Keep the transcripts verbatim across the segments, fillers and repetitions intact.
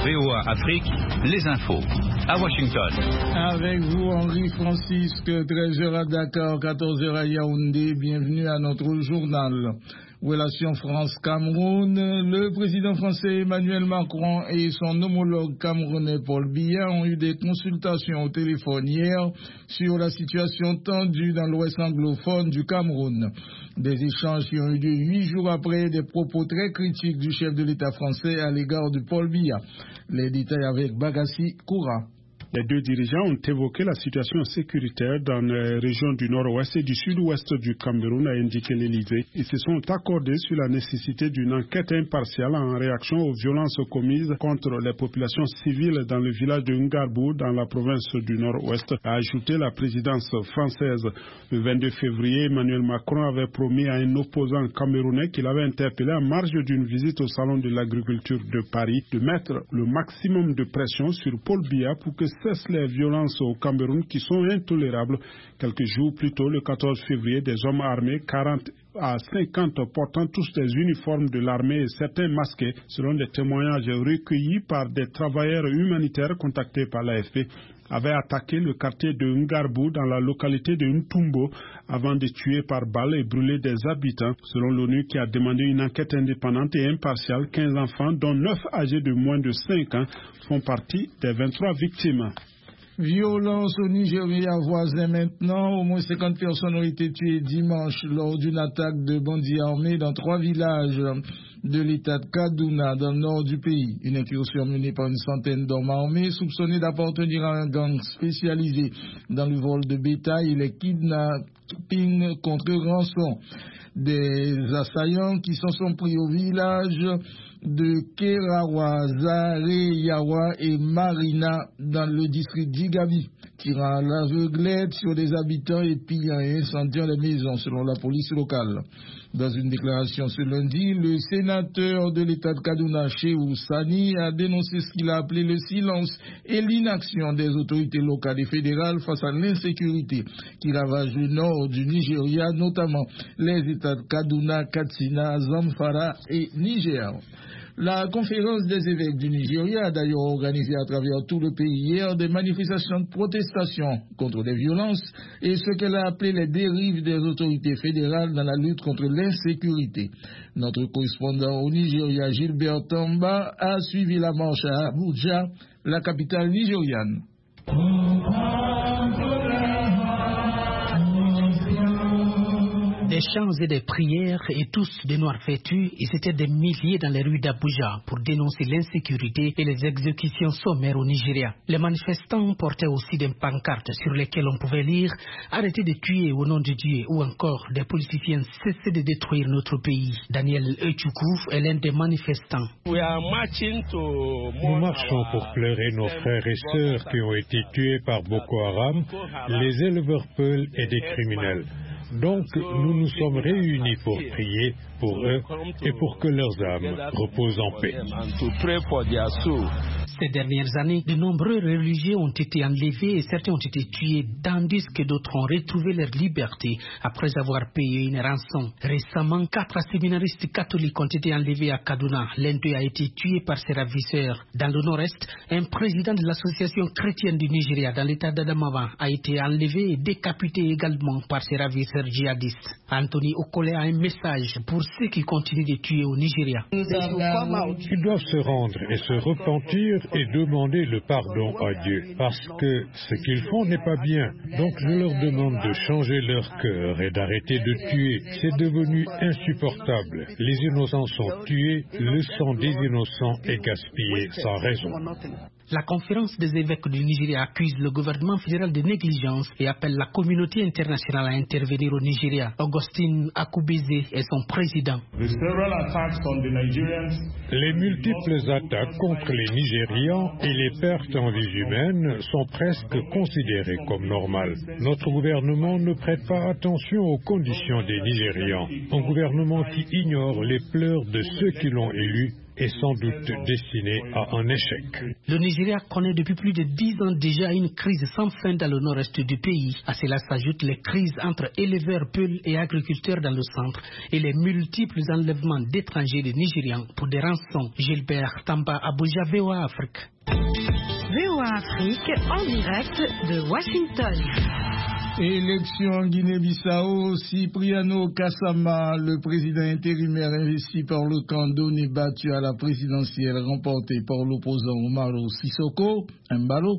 V O A Afrique, les infos. À Washington. Avec vous, Henri Francisque, treize heures à Dakar, quatorze heures à Yaoundé. Bienvenue à notre journal. Relations France-Cameroun, le président français Emmanuel Macron et son homologue camerounais Paul Biya ont eu des consultations au téléphone hier sur la situation tendue dans l'ouest anglophone du Cameroun. Des échanges qui ont eu lieu huit jours après des propos très critiques du chef de l'État français à l'égard de Paul Biya. Les détails avec Bagassi Koura. Les deux dirigeants ont évoqué la situation sécuritaire dans les régions du nord-ouest et du sud-ouest du Cameroun, a indiqué l'Élysée. Ils se sont accordés sur la nécessité d'une enquête impartiale en réaction aux violences commises contre les populations civiles dans le village de Ngarbou, dans la province du nord-ouest, a ajouté la présidence française. Le vingt-deux février, Emmanuel Macron avait promis à un opposant camerounais qu'il avait interpellé en marge d'une visite au Salon de l'agriculture de Paris de mettre le maximum de pression sur Paul Biya pour que cessent les violences au Cameroun qui sont intolérables. Quelques jours plus tôt, le quatorze février, des hommes armés, quarante à cinquante, portant tous des uniformes de l'armée et certains masqués, selon des témoignages recueillis par des travailleurs humanitaires contactés par l'A F P, avaient attaqué le quartier de Ngarbou dans la localité de Ntumbo avant de tuer par balle et brûler des habitants. Selon l'ONU qui a demandé une enquête indépendante et impartiale, quinze enfants, dont neuf âgés de moins de cinq ans, font partie des vingt-trois victimes. Violence au Nigeria voisin maintenant. Au moins cinquante personnes ont été tuées dimanche lors d'une attaque de bandits armés dans trois villages de l'état de Kaduna dans le nord du pays. Une incursion menée par une centaine d'hommes armés soupçonnés d'appartenir à un gang spécialisé dans le vol de bétail et les kidnappings contre rançon. Des assaillants qui s'en sont pris au village de Kerawa, Zareyawa et Marina dans le district d'Igabi, tirant à l'aveuglette sur des habitants et pillant et incendiant les maisons selon la police locale. Dans une déclaration ce lundi, le sénateur de l'État de Kaduna, Shehu Sani, a dénoncé ce qu'il a appelé le silence et l'inaction des autorités locales et fédérales face à l'insécurité qui ravage le nord du Nigeria, notamment les États de Kaduna, Katsina, Zamfara et Niger. La conférence des évêques du Nigeria a d'ailleurs organisé à travers tout le pays hier des manifestations de protestation contre les violences et ce qu'elle a appelé les dérives des autorités fédérales dans la lutte contre l'insécurité. Notre correspondant au Nigeria, Gilbert Tamba, a suivi la marche à Abuja, la capitale nigériane. Des chants et des prières et tous de noirs vêtus, et c'était des milliers dans les rues d'Abuja pour dénoncer l'insécurité et les exécutions sommaires au Nigeria. Les manifestants portaient aussi des pancartes sur lesquelles on pouvait lire « Arrêtez de tuer au nom de Dieu » ou encore « Des politiciens cessez de détruire notre pays ». Daniel Echoukou est l'un des manifestants. Nous marchons pour pleurer nos frères et sœurs qui ont été tués par Boko Haram, les éleveurs peuls et des criminels. Donc, nous nous sommes réunis pour prier pour eux et pour que leurs âmes reposent en paix. Ces dernières années, de nombreux religieux ont été enlevés et certains ont été tués, tandis que d'autres ont retrouvé leur liberté après avoir payé une rançon. Récemment, quatre séminaristes catholiques ont été enlevés à Kaduna. L'un d'eux a été tué par ses ravisseurs. Dans le nord-est, un président de l'association chrétienne du Nigeria dans l'état d'Adamawa a été enlevé et décapité également par ses ravisseurs djihadistes. Anthony Okole a un message pour ceux qui continuent de tuer au Nigeria. Ils doivent se rendre et se repentir et demander le pardon à Dieu, parce que ce qu'ils font n'est pas bien. Donc je leur demande de changer leur cœur et d'arrêter de tuer. C'est devenu insupportable. Les innocents sont tués, le sang des innocents est gaspillé sans raison. La conférence des évêques du Nigeria accuse le gouvernement fédéral de négligence et appelle la communauté internationale à intervenir au Nigeria. Augustine Akubeze est son président. Les multiples attaques contre les Nigérians et les pertes en vies humaines sont presque considérées comme normales. Notre gouvernement ne prête pas attention aux conditions des Nigérians. Un gouvernement qui ignore les pleurs de ceux qui l'ont élu est sans doute destiné à un échec. Le Nigeria connaît depuis plus de dix ans déjà une crise sans fin dans le nord-est du pays. À cela s'ajoutent les crises entre éleveurs, peuls et agriculteurs dans le centre et les multiples enlèvements d'étrangers de Nigérians pour des rançons. Gilbert Tamba, Abuja, V O A Afrique. V O A Afrique en direct de Washington. Élection en Guinée-Bissau, Cipriano Kassama, le président intérimaire investi par le Kando, est battu à la présidentielle remportée par l'opposant Umaro Sissoko, Embalo,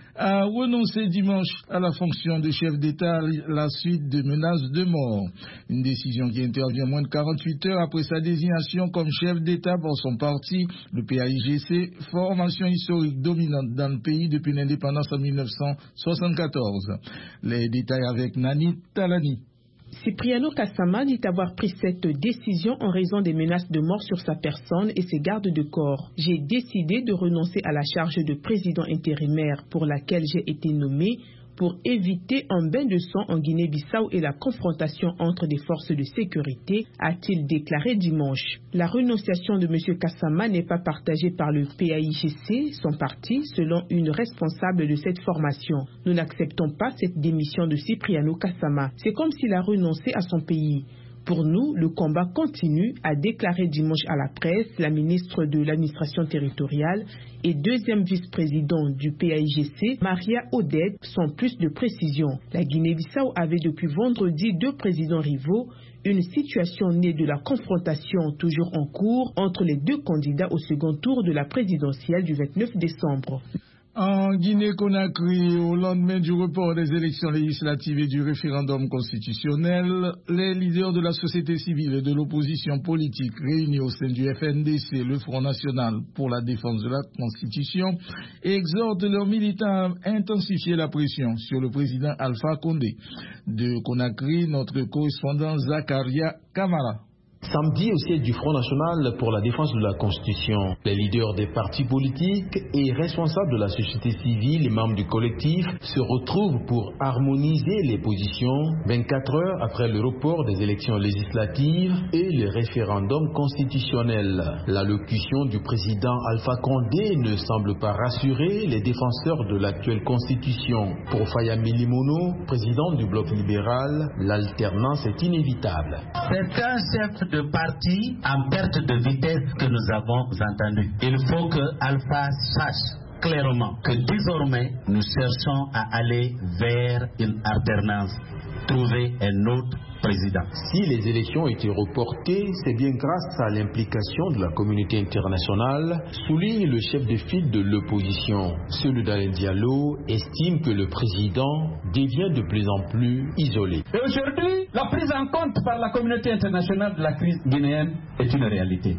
a renoncé dimanche à la fonction de chef d'État à la suite de menaces de mort. Une décision qui intervient moins de quarante-huit heures après sa désignation comme chef d'État par son parti, le P A I G C, formation historique dominante dans le pays depuis l'indépendance en mille neuf cent soixante-quatorze. Les détails avec Nani Talani. Cipriano Kassama dit avoir pris cette décision en raison des menaces de mort sur sa personne et ses gardes de corps. J'ai décidé de renoncer à la charge de président intérimaire pour laquelle j'ai été nommé pour éviter un bain de sang en Guinée-Bissau et la confrontation entre des forces de sécurité, a-t-il déclaré dimanche. La renonciation de M. Kassama n'est pas partagée par le P A I G C, son parti, selon une responsable de cette formation. Nous n'acceptons pas cette démission de Cipriano Kassama. C'est comme s'il a renoncé à son pays. Pour nous, le combat continue, a déclaré dimanche à la presse la ministre de l'administration territoriale et deuxième vice-président du P A I G C, Maria Odette, sans plus de précision. La Guinée-Bissau avait depuis vendredi deux présidents rivaux, une situation née de la confrontation toujours en cours entre les deux candidats au second tour de la présidentielle du vingt-neuf décembre. En Guinée-Conakry, au lendemain du report des élections législatives et du référendum constitutionnel, les leaders de la société civile et de l'opposition politique réunis au sein du F N D C, le Front National pour la défense de la Constitution, exhortent leurs militants à intensifier la pression sur le président Alpha Condé. De Conakry, notre correspondant Zakaria Kamara. Samedi, au siège du Front National pour la défense de la Constitution, les leaders des partis politiques et responsables de la société civile et membres du collectif se retrouvent pour harmoniser les positions vingt-quatre heures après le report des élections législatives et le référendum constitutionnel. L'allocution du président Alpha Condé ne semble pas rassurer les défenseurs de l'actuelle Constitution. Pour Fayami Limono, président du bloc libéral, l'alternance est inévitable. C'est un chef de parti en perte de vitesse que nous avons entendu. Il faut que Alpha sache clairement que désormais nous cherchons à aller vers une alternance, trouver un autre président. Si les élections ont été reportées, c'est bien grâce à l'implication de la communauté internationale, souligne le chef de file de l'opposition. Celui d'Alain Diallo estime que le président devient de plus en plus isolé. Et aujourd'hui, la prise en compte par la communauté internationale de la crise guinéenne est une réalité.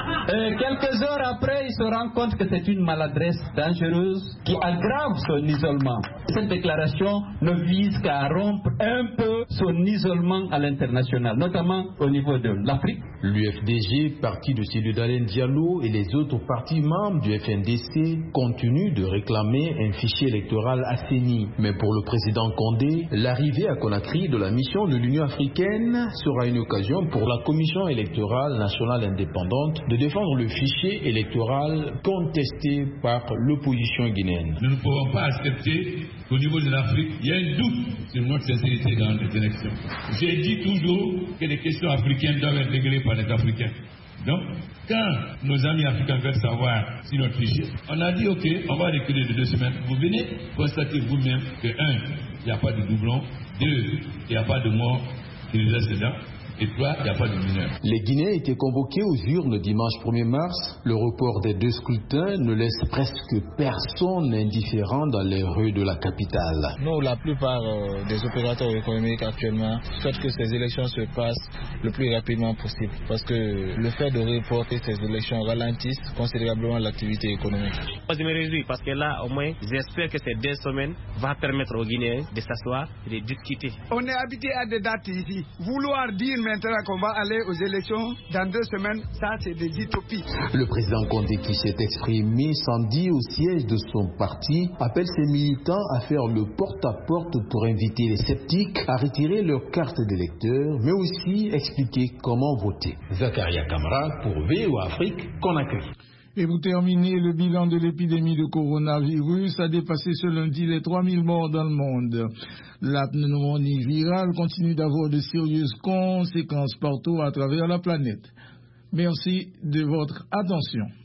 Et quelques heures après, il se rend compte que c'est une maladresse dangereuse qui aggrave son isolement. Cette déclaration ne vise qu'à rompre un peu son isolement à l'international, notamment au niveau de l'Afrique. L'U F D G, parti de Cédric Dalen Diallo, et les autres partis membres du F N D C continuent de réclamer un fichier électoral assaini. Mais pour le président Condé, l'arrivée à Conakry de la mission de l'Union africaine sera une occasion pour la Commission électorale nationale indépendante de défendre le fichier électoral contesté par l'opposition guinéenne. Nous ne pouvons pas accepter qu'au niveau de l'Afrique, il y ait un doute sur notre sincérité dans les élections. J'ai dit toujours que les questions africaines doivent être réglées par les Africains. Donc, quand nos amis africains veulent savoir si notre fichier, on a dit ok, on va reculer de deux semaines. Vous venez constater vous-même que un, il n'y a pas de doublon, deux, il n'y a pas de mort qui nous laisse dedans. Et toi, il n'y a pas de mineur. Les Guinéens étaient convoqués aux urnes dimanche premier mars. Le report des deux scrutins ne laisse presque personne indifférent dans les rues de la capitale. Nous, la plupart euh, des opérateurs économiques actuellement souhaitent que ces élections se passent le plus rapidement possible. Parce que le fait de reporter ces élections ralentit considérablement l'activité économique. Moi, je me réjouis parce que là, au moins, j'espère que ces deux semaines vont permettre aux Guinéens de s'asseoir et de discuter. On est habitué à des dates ici. Vouloir dire maintenant qu'on va aller aux élections dans deux semaines, ça c'est des utopies. Le président Condé, qui s'est exprimé sans dire au siège de son parti, appelle ses militants à faire le porte-à-porte pour inviter les sceptiques à retirer leur carte d'électeur, mais aussi expliquer comment voter. Zakaria Kamara pour V O A Afrique, Conakry. Et vous terminez, le bilan de l'épidémie de coronavirus a dépassé ce lundi les trois mille morts dans le monde. La pneumonie virale continue d'avoir de sérieuses conséquences partout à travers la planète. Merci de votre attention.